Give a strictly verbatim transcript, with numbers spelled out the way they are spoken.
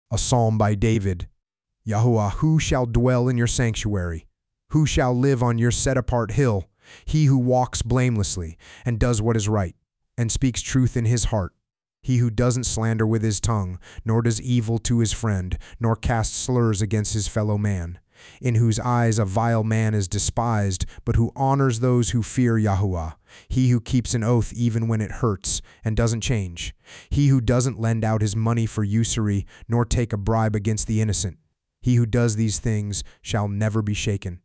A psalm by David. Yahuwah, who shall dwell in your sanctuary? Who shall live on your set-apart hill? He who walks blamelessly and does what is right, and speaks truth in his heart. He who doesn't slander with his tongue, nor does evil to his friend, nor casts slurs against his fellow man. In whose eyes a vile man is despised, but who honors those who fear Yahuwah. He who keeps an oath even when it hurts, and doesn't change. He who doesn't lend out his money for usury, nor take a bribe against the innocent. He who does these things shall never be shaken.